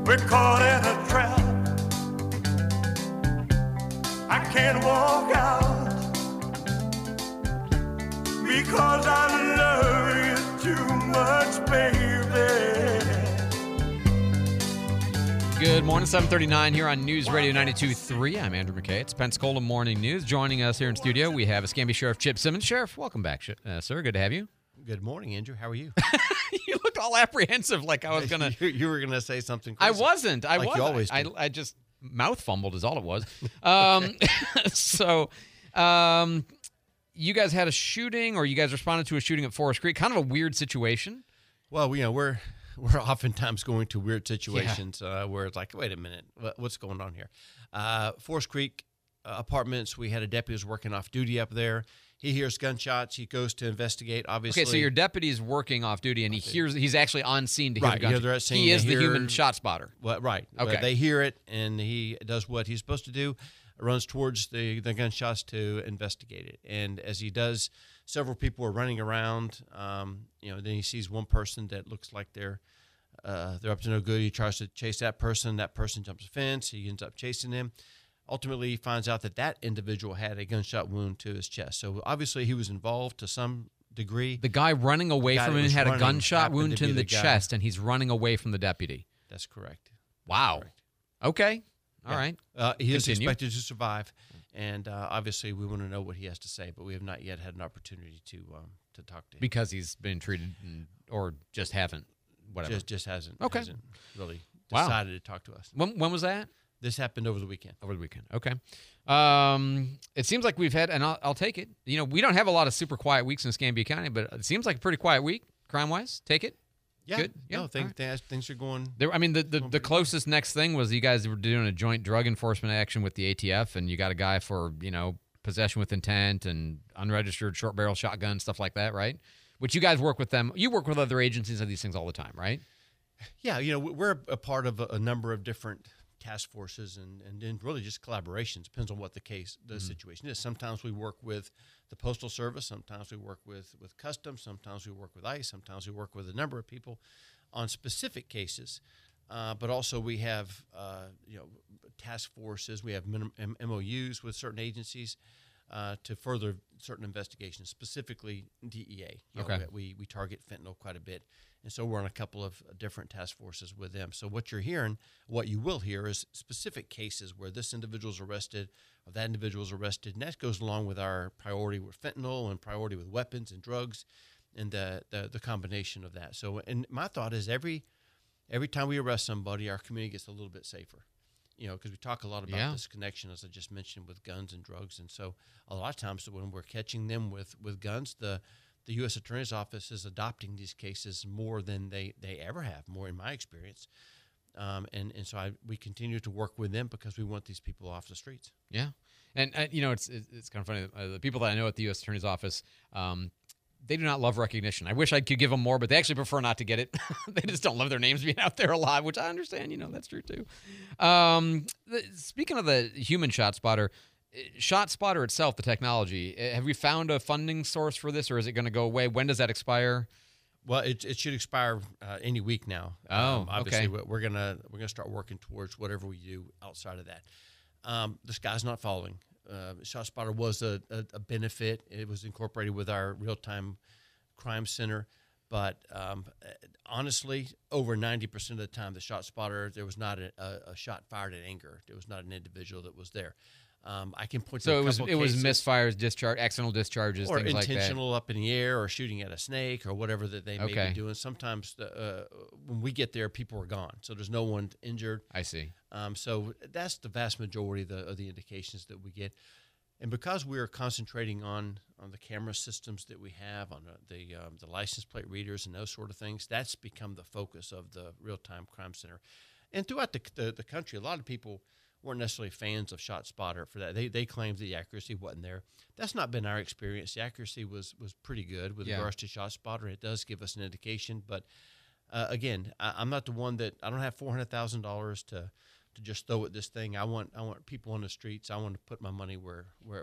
We're caught in a trap. I can't walk out because I love you too much, baby. Good morning, 7:39 here on News Radio 92.3. I'm Andrew McKay. It's Pensacola Morning News. Joining us here in studio, we have Escambia Sheriff Chip Simmons. Sheriff, welcome back, sir. Good to have you. Good morning, Andrew. How are you? You looked all apprehensive, like I was going to. You were going to say something I crazy. wasn't. I Like wasn't. you always do. I just mouth fumbled is all it was. You guys had a shooting, or you guys responded to a shooting at Forest Creek. Kind of a weird situation. Well, we're oftentimes going to weird situations where it's like, wait a minute, what's going on here? Forest Creek Apartments, we had a deputy who was working off duty up there. He hears gunshots. He goes to investigate, obviously. Okay, so your deputy's working off duty, and he's actually on scene to hear the gunshot. They're at scene, He is they the hear- human shot spotter. Well, right. Okay. They hear it, and he does what he's supposed to do, runs towards the gunshots to investigate it. And as he does, several people are running around. Then he sees one person that looks like they're up to no good. He tries to chase that person. That person jumps a fence. He ends up chasing him. Ultimately, he finds out that individual had a gunshot wound to his chest. So obviously, he was involved to some degree. The guy running away from him had a gunshot wound happened to to be the the guy. chest, and he's running away from the deputy. That's correct. Wow. Correct. Okay. All Yeah. right. He is Continue. expected to survive, and obviously, we want to know what he has to say, but we have not yet had an opportunity to talk to him. Because he's been treated or just haven't, whatever. Just hasn't really Wow. decided to talk to us. When was that? This happened over the weekend. Over the weekend. Okay. It seems like we've had, and I'll take it. We don't have a lot of super quiet weeks in Escambia County, but it seems like a pretty quiet week, crime-wise. Take it. Yeah. Good. Yeah. No, all right. things are going. The closest next thing was you guys were doing a joint drug enforcement action with the ATF, and you got a guy for, possession with intent and unregistered short barrel shotgun, stuff like that, right? Which you guys work with them. You work with other agencies on these things all the time, right? Yeah, we're a part of a number of different task forces and then really just collaborations. Depends on what the situation is. Sometimes we work with the Postal Service. Sometimes we work with Customs. Sometimes we work with ICE. Sometimes we work with a number of people on specific cases. But also we have task forces. We have MOUs with certain agencies to further certain investigations, specifically DEA. Okay. We target fentanyl quite a bit. And so we're on a couple of different task forces with them. So what you will hear is specific cases where this individual is arrested or that individual is arrested. And that goes along with our priority with fentanyl and priority with weapons and drugs and the combination of that. So, and my thought is every time we arrest somebody, our community gets a little bit safer. Because we talk a lot about this connection, as I just mentioned, with guns and drugs. And so a lot of times when we're catching them with guns, the U.S. Attorney's Office is adopting these cases more than they ever have, more in my experience. And so we continue to work with them because we want these people off the streets. Yeah. And it's kind of funny. The people that I know at the U.S. Attorney's Office, they do not love recognition. I wish I could give them more, but they actually prefer not to get it. They just don't love their names being out there a lot, which I understand. That's true too. Speaking of the human shot spotter itself, the technology, have we found a funding source for this, or is it going to go away? When does that expire? Well, it should expire any week now. Obviously, okay. we're gonna start working towards whatever we do outside of that. The sky's not falling. ShotSpotter was a benefit. It was incorporated with our real-time crime center. But honestly, over 90% of the time, the ShotSpotter, there was not a shot fired at anger. There was not an individual that was there. I can point to a couple it was cases, misfires, accidental discharges, or things like that. intentional up in the air, or shooting at a snake, or whatever that they may Okay. be doing. Sometimes when we get there, people are gone, so there's no one injured. I see. So that's the vast majority of the indications that we get. And because we are concentrating on the camera systems that we have, on the license plate readers and those sort of things, that's become the focus of the real-time crime center. And throughout the country, a lot of people weren't necessarily fans of ShotSpotter for that. They claimed the accuracy wasn't there. That's not been our experience. The accuracy was pretty good with regards to ShotSpotter. It does give us an indication. But, again, I'm not the one that – I don't have $400,000 to just throw at this thing. I want people on the streets. I want to put my money where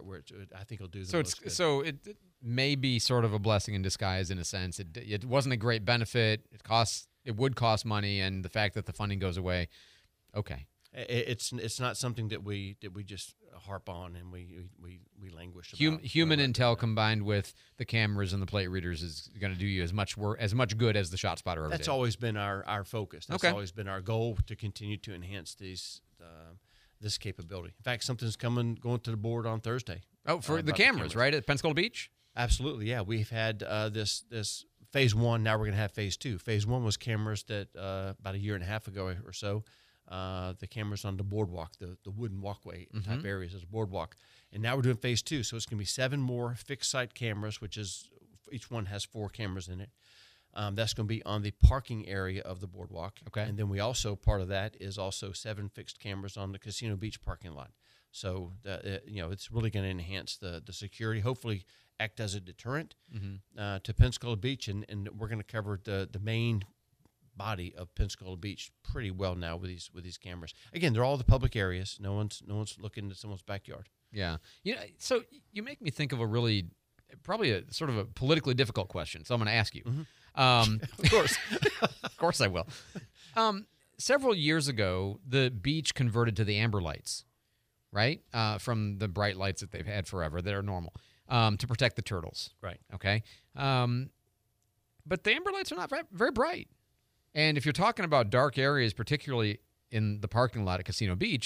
I think it'll do the most good. So it may be sort of a blessing in disguise in a sense. It wasn't a great benefit. It would cost money, and the fact that the funding goes away Okay. It's not something that we just harp on and we languish about. Human intel combined with the cameras and the plate readers is going to do you as much good as the shot spotter ever That's did. always been our focus. That's always been our goal, to continue to enhance this capability. In fact, something's going to the board on Thursday. Oh, for the cameras, right, at Pensacola Beach? Absolutely, yeah. We've had this phase 1. Now we're going to have phase 2. Phase 1 was cameras that about a year and a half ago or so. The cameras on the boardwalk, the wooden walkway type areas as a boardwalk. And now we're doing phase 2. So it's going to be 7 more fixed site cameras, which is each one has 4 cameras in it. That's going to be on the parking area of the boardwalk. Okay. And then we also, part of that is also 7 fixed cameras on the Casino Beach parking lot. So, it's really going to enhance the security, hopefully act as a deterrent to Pensacola Beach. And we're going to cover the main body of Pensacola Beach pretty well now with these cameras. Again, they're all the public areas. No one's looking into someone's backyard. Yeah. So you make me think of probably a sort of a politically difficult question. So I'm going to ask you. Of course. Of course I will. Several years ago, the beach converted to the amber lights, right? From the bright lights that they've had forever that are normal, to protect the turtles. Right. Okay. But the amber lights are not very bright. And if you're talking about dark areas, particularly in the parking lot at Casino Beach,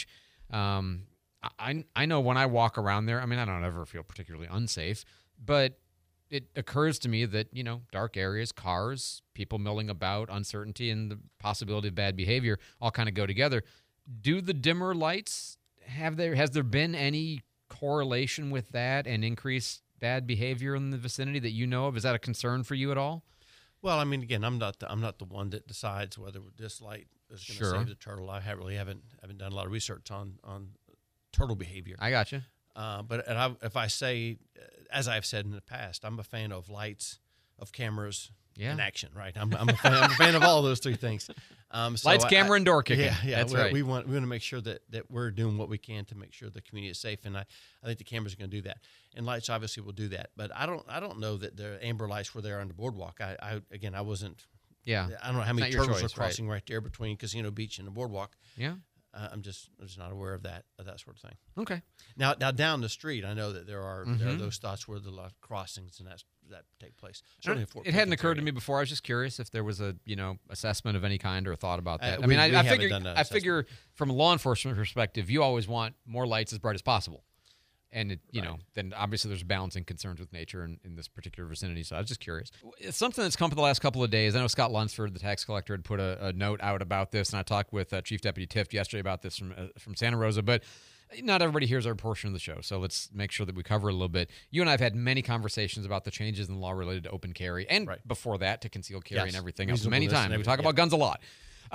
I know when I walk around there, I mean, I don't ever feel particularly unsafe, but it occurs to me that, dark areas, cars, people milling about, uncertainty, and the possibility of bad behavior all kind of go together. Do the dimmer lights, has there been any correlation with that and increased bad behavior in the vicinity that you know of? Is that a concern for you at all? Well, I mean, again, I'm not the one that decides whether this light is going to save the turtle. I haven't done a lot of research on turtle behavior. I got you. If I say, as I've said in the past, I'm a fan of lights, of cameras, and action. Right? I'm a fan of all those 3 things. Lights, camera, and door kicking. Yeah, that's right. We want to make sure that we're doing what we can to make sure the community is safe, and I think the cameras are going to do that, and lights obviously will do that. But I don't know that the amber lights were there on the boardwalk. I wasn't. Yeah. I don't know how many turtles are crossing right there between Casino Beach and the boardwalk. Yeah. I'm just not aware of that sort of thing. Okay. Now down the street, I know that there are those thoughts where the crossings and that take place. It hadn't occurred to me before. I was just curious if there was a assessment of any kind or a thought about that. I figure from a law enforcement perspective, you always want more lights as bright as possible. And, then obviously there's balancing concerns with nature in this particular vicinity. So I was just curious. It's something that's come up the last couple of days. I know Scott Lunsford, the tax collector, had put a note out about this, and I talked with Chief Deputy Tift yesterday about this from Santa Rosa. But not everybody hears our portion of the show, so let's make sure that we cover it a little bit. You and I have had many conversations about the changes in the law related to open carry, and before that to concealed carry and everything else. Many times. We talk about guns a lot.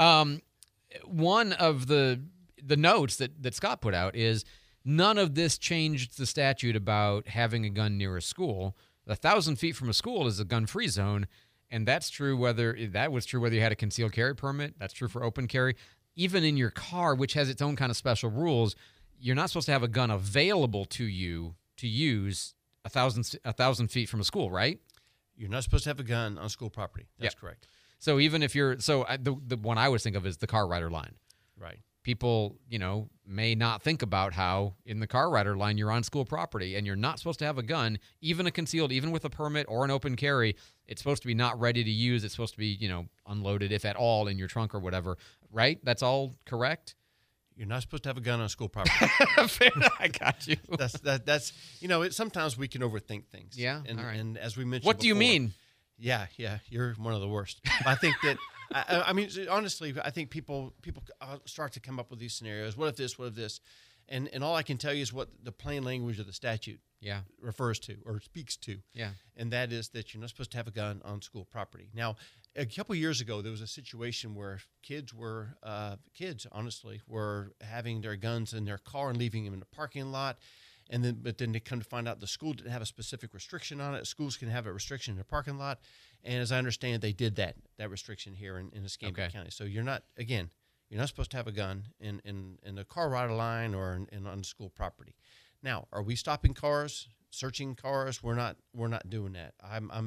One of the notes that Scott put out is, none of this changed the statute about having a gun near a school. 1,000 feet from a school is a gun-free zone, and that's true whether you had a concealed carry permit. That's true for open carry. Even in your car, which has its own kind of special rules, you're not supposed to have a gun available to you to use 1,000 feet from a school, right? You're not supposed to have a gun on school property. That's correct. So even if the one I always think of is the car rider line. Right. People, may not think about how in the car rider line you're on school property and you're not supposed to have a gun, even a concealed, even with a permit or an open carry. It's supposed to be not ready to use. It's supposed to be, unloaded, if at all, in your trunk or whatever. Right? That's all correct? You're not supposed to have a gun on school property. Fair enough. I got you. That's sometimes we can overthink things. Yeah. And, all right. And as we mentioned what do you mean? Yeah. You're one of the worst. I think that, I mean, honestly, I think people start to come up with these scenarios. What if this? What if this? And all I can tell you is what the plain language of the statute refers to or speaks to. Yeah. And that is that you're not supposed to have a gun on school property. Now, a couple years ago, there was a situation where kids honestly were having their guns in their car and leaving them in the parking lot. But then they come to find out the school didn't have a specific restriction on it. Schools can have a restriction in their parking lot. And as I understand, they did that restriction here in Escambia County. So you're not supposed to have a gun in the car rider line or on school property. Now, are we stopping cars, searching cars? We're not doing that.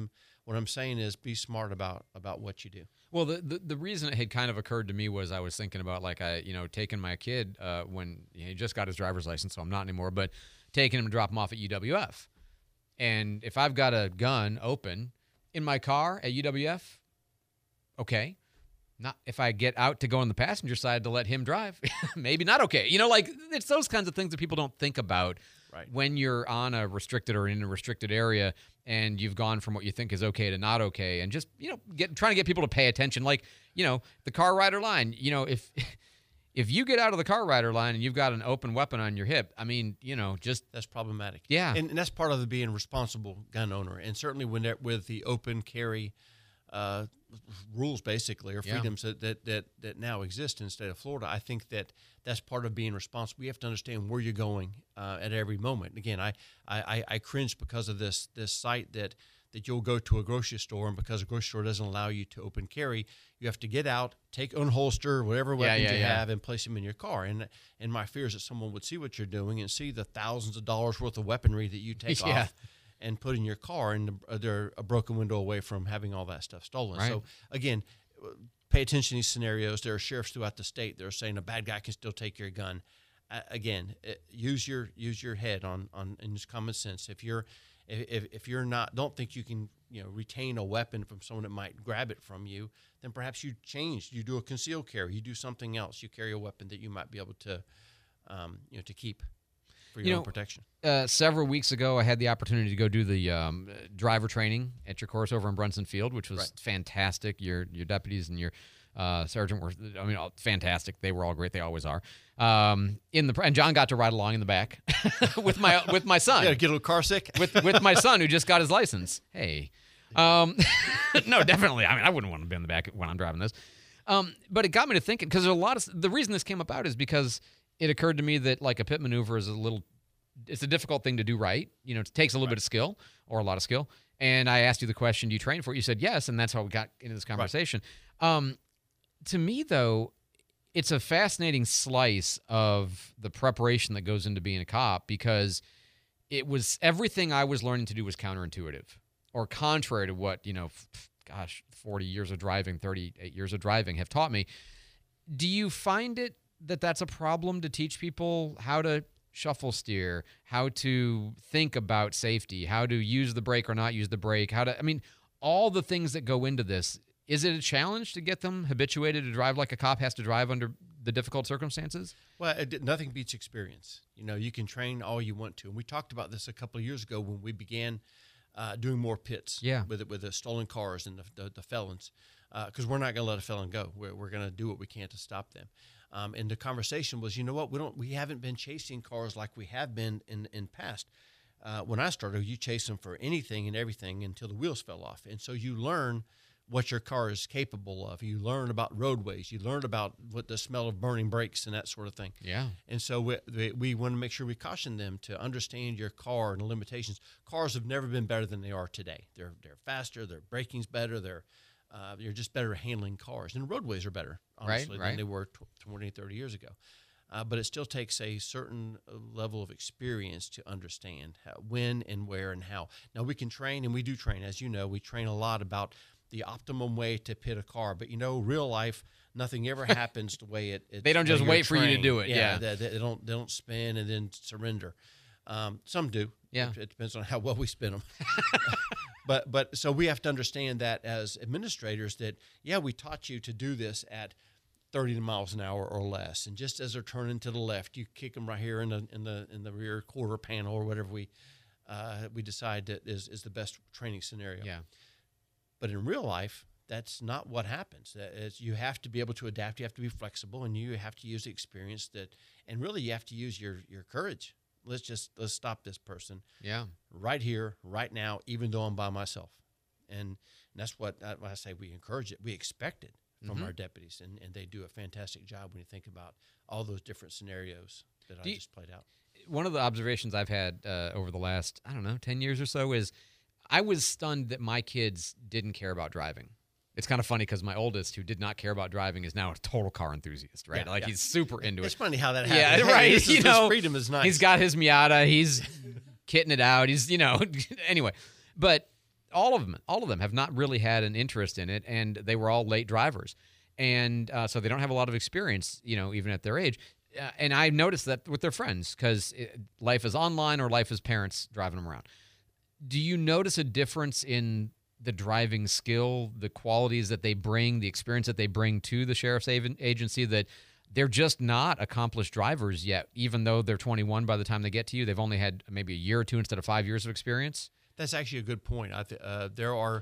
What I'm saying is be smart about what you do. Well, the reason it had kind of occurred to me was I was thinking about taking my kid when he just got his driver's license, so I'm not anymore, but taking him to drop him off at UWF. And if I've got a gun open in my car at UWF, okay. Not if I get out to go on the passenger side to let him drive, maybe not okay. It's those kinds of things that people don't think about when you're on a restricted or in a restricted area and you've gone from what you think is okay to not okay, and just trying to get people to pay attention. The car rider line. If you get out of the car rider line and you've got an open weapon on your hip, I mean, that's problematic. Yeah, and that's part of the being a responsible gun owner, and certainly with the open carry rules, basically, or freedoms that now exist in the state of Florida. I think that's part of being responsible. You have to understand where you're going at every moment. Again, I cringe because of this site that you'll go to a grocery store, and because a grocery store doesn't allow you to open carry, you have to get out, unholster whatever weapons you have, and place them in your car. And my fear is that someone would see what you're doing and see the thousands of dollars worth of weaponry that you take off and put in your car, and they're a broken window away from having all that stuff stolen. Right. So again, pay attention to these scenarios. There are sheriffs throughout the state that are saying a bad guy can still take your gun. Use your head and use common sense. If you're not, don't think you can retain a weapon from someone that might grab it from you, then perhaps you do a concealed carry, you do something else, you carry a weapon that you might be able to to keep for your own protection. Several weeks ago, I had the opportunity to go do the driver training at your course over in Brunson Field, which was fantastic. Your deputies and your sergeant were, fantastic. They were all great. They always are. And John got to ride along in the back with my son. Yeah, get a little car sick with my son who just got his license. Hey, no, definitely. I wouldn't want to be in the back when I'm driving this. But it got me to thinking, because the reason this came about is because it occurred to me that a pit maneuver is it's a difficult thing to do right. It takes a little bit of skill, or a lot of skill. And I asked you the question, do you train for it? You said yes, and that's how we got into this conversation. Right. To me, though, it's a fascinating slice of the preparation that goes into being a cop, because it was everything I was learning to do was counterintuitive, or contrary to what 40 years of driving, 38 years of driving have taught me. Do you find it that's a problem to teach people how to shuffle steer, how to think about safety, how to use the brake or not use the brake, all the things that go into this? Is it a challenge to get them habituated to drive like a cop has to drive under the difficult circumstances? Well, nothing beats experience. You can train all you want to. And we talked about this a couple of years ago when we began doing more pits with the stolen cars and the felons, because we're not going to let a felon go. We're going to do what we can to stop them. And the conversation was, we haven't been chasing cars like we have been in past. When I started, you chase them for anything and everything until the wheels fell off. And so you learn what your car is capable of. You learn about roadways. You learn about what the smell of burning brakes and that sort of thing. Yeah. And so we want to make sure we caution them to understand your car and the limitations. Cars have never been better than they are today. They're faster. Their braking's better. They're just better handling cars. And roadways are better, honestly, than they were 20, 30 years ago. But it still takes a certain level of experience to understand when and where and how. Now, we can train, and we do train. As you know, we train a lot about the optimum way to pit a car. But, real life, nothing ever happens the way it they don't just wait for you to do it. Yeah. They don't spin and then surrender. Some do. Yeah. It depends on how well we spin them. But so we have to understand that as administrators that, we taught you to do this at 30 miles an hour or less. And just as they're turning to the left, you kick them right here in the rear quarter panel or whatever we decide that is the best training scenario. Yeah. But in real life, that's not what happens. You have to be able to adapt. You have to be flexible, and you have to use the experience and really you have to use your courage. Let's stop this person. Yeah. Right here, right now, even though I'm by myself. And that's what I say. We encourage it. We expect it from our deputies, and they do a fantastic job when you think about all those different scenarios that I just played out. One of the observations I've had over the last, 10 years or so is I was stunned that my kids didn't care about driving. It's kind of funny because my oldest, who did not care about driving, is now a total car enthusiast, right? Yeah, he's super into it. It's funny how that happens. Yeah, right. His freedom is nice. He's got his Miata. He's kitting it out. He's, anyway. But all of them have not really had an interest in it, and they were all late drivers, and so they don't have a lot of experience, even at their age. And I noticed that with their friends, because life is online or life is parents driving them around. Do you notice a difference in the driving skill, the qualities that they bring, the experience that they bring to the sheriff's agency, that they're just not accomplished drivers yet, even though they're 21 by the time they get to you? They've only had maybe a year or two instead of 5 years of experience? That's actually a good point. There are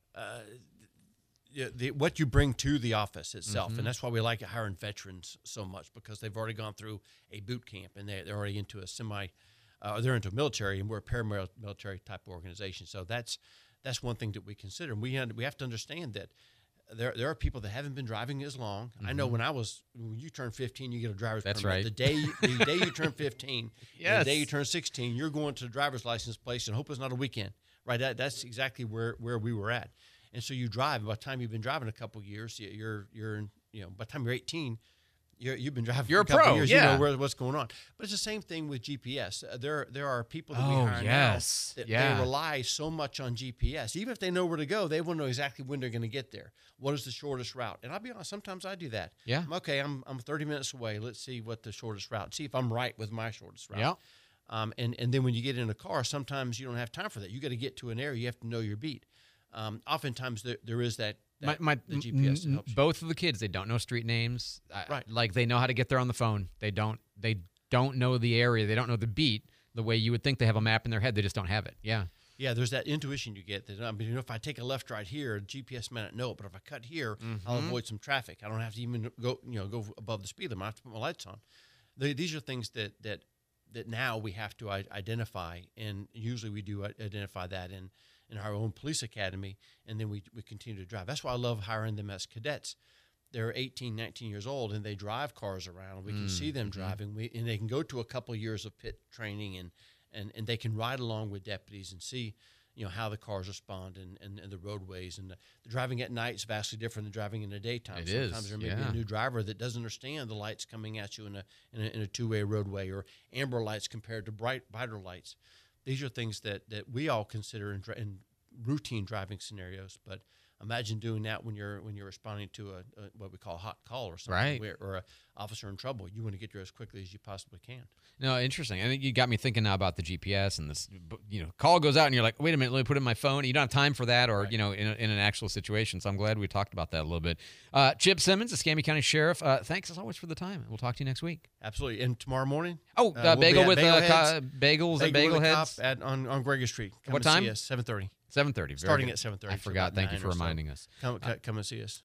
what you bring to the office itself, and that's why we like hiring veterans so much, because they've already gone through a boot camp and they're already into a they're into military, and we're a paramilitary type of organization. So that's one thing that we consider. And we have to understand that there are people that haven't been driving as long. I know when you turn 15, you get a driver's permit. That's right. The day you turn 15, Yes. the day you turn 16, you're going to the driver's license place and hope it's not a weekend. Right? That's exactly where we were at. And so you drive. By the time you've been driving a couple of years, you're by the time you're 18, you've been driving You're for a couple a pro, of years. yeah. You know what's going on. But it's the same thing with GPS. There are people that we Oh, hire yes. now that Yeah. they rely so much on GPS. Even if they know where to go, they want to know exactly when they're going to get there. What is the shortest route? And I'll be honest, sometimes I do that. Yeah. I'm 30 minutes away. Let's see what the shortest route. See if I'm right with my shortest route. Yeah. And then when you get in a car, sometimes you don't have time for that. You got to get to an area. You have to know your beat. Oftentimes there is that the GPS that helps you. Both of the kids, they don't know street names. Right. Like, they know how to get there on the phone. They don't know the area. They don't know the beat the way you would think they have a map in their head. They just don't have it. Yeah. Yeah, there's that intuition you get that if I take a left right here, GPS may not know it, but if I cut here, I'll avoid some traffic. I don't have to even go above the speed limit. I have to put my lights on. These are things that now we have to identify, and usually we do identify that in our own police academy, and then we continue to drive. That's why I love hiring them as cadets. They're 18, 19 years old, and they drive cars around. We can see them driving, and they can go to a couple of years of pit training, and they can ride along with deputies and see how the cars respond and the roadways. And the driving at night is vastly different than driving in the daytime. Sometimes there may be a new driver that doesn't understand the lights coming at you in a two-way roadway, or amber lights compared to brighter lights. These are things that we all consider in routine driving scenarios. But imagine doing that when you're responding to a what we call a hot call or something, Right. or a officer in trouble. You want to get there as quickly as you possibly can. No, interesting. I think you got me thinking now about the GPS and this. Call goes out and you're like, wait a minute, let me put it in my phone. You don't have time for that, or Right. in an actual situation. So I'm glad we talked about that a little bit. Chip Simmons, the Escambia County Sheriff. Thanks as always for the time. We'll talk to you next week. Absolutely. And tomorrow morning, Oh, we'll bagel be with at bagels and bagel with a heads. cop on Gregory Street. Come What and time? See us, 7:30. 7:30. Starting at 7:30. I forgot. Thank you for reminding us. Come and see us.